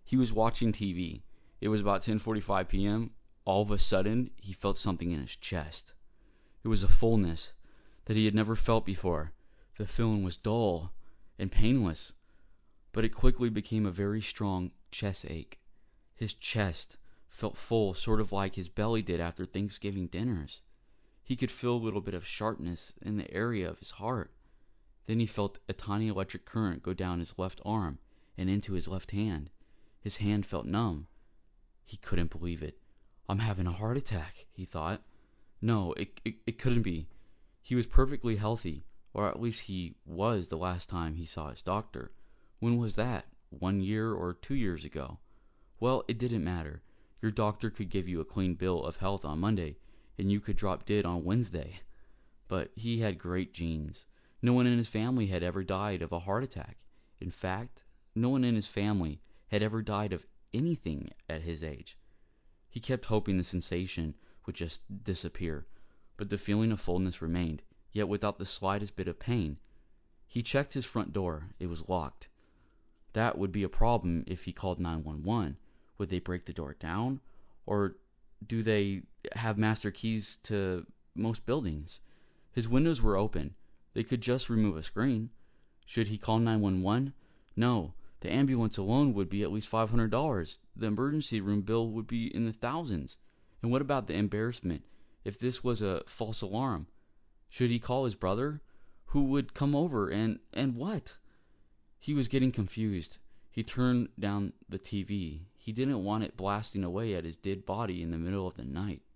He was watching TV. It was about 10:45 p.m. All of a sudden, he felt something in his chest. It was a fullness that he had never felt before. The feeling was dull and painless, but it quickly became a very strong chest ache. His chest felt full, sort of like his belly did after Thanksgiving dinners. He could feel a little bit of sharpness in the area of his heart. Then he felt a tiny electric current go down his left arm and into his left hand. His hand felt numb. He couldn't believe it. I'm having a heart attack, he thought. No, it couldn't be. He was perfectly healthy, or at least he was the last time he saw his doctor. When was that? 1 year or 2 years ago? Well, it didn't matter. Your doctor could give you a clean bill of health on Monday, and you could drop dead on Wednesday. But he had great genes. No one in his family had ever died of a heart attack. In fact, no one in his family had ever died of anything at his age. He kept hoping the sensation would just disappear, but the feeling of fullness remained, yet without the slightest bit of pain. He checked his front door. It was locked. That would be a problem if he called 911. Would they break the door down? Or do they have master keys to most buildings? His windows were open. They could just remove a screen. Should he call 911? No. The ambulance alone would be at least $500. The emergency room bill would be in the thousands. And what about the embarrassment if this was a false alarm? Should he call his brother? Who would come over and what? He was getting confused. He turned down the TV. He didn't want it blasting away at his dead body in the middle of the night.